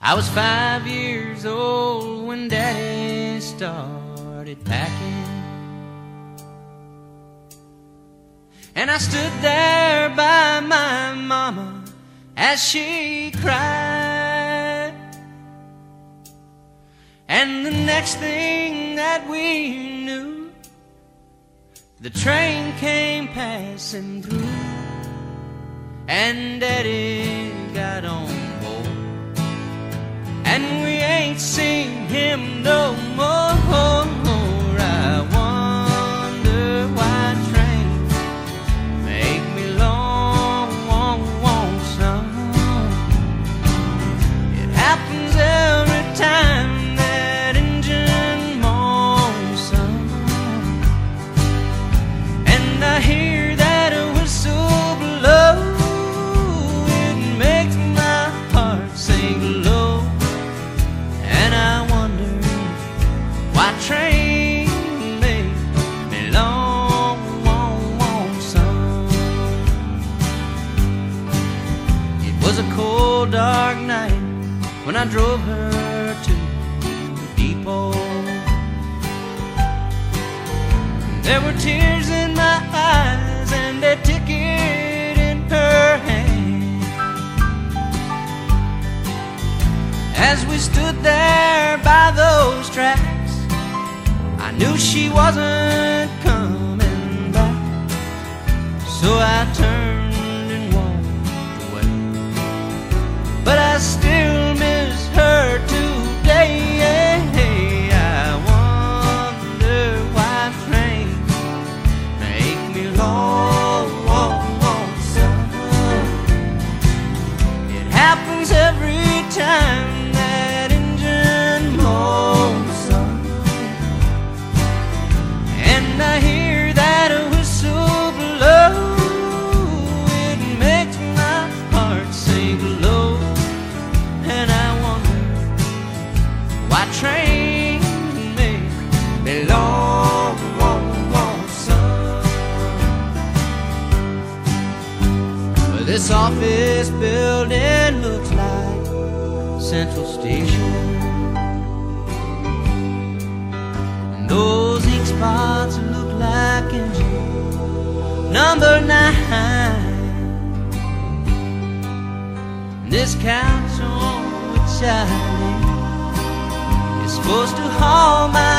I was 5 years old when Daddy started packing, and I stood there by my mama as she cried. And the next thing that we knew, the train came passing through, and Daddy got on board, and we ain't seen him no more. I wonder why trains make me long, son. It happens every time that engine moans, son. And I hear that whistle blow, it makes my heart sink low. And I wonder why trains make me long, son. It was a cold, dark night when I drove her to the depot. There were tears in my eyes and a ticket in her hand. As we stood there by those tracks, I knew she wasn't coming back, so I turned and walked away. But I still miss her today. I wonder why trains make me long, son. It happens every time that engine moans, son. And I hear that whistle blow, it makes my heart sink low. And I wonder why trains make me long, son. Well, this office building looks like Central Station, and those ink spots look like engine number 9. This couch on which I lay is supposed to haul my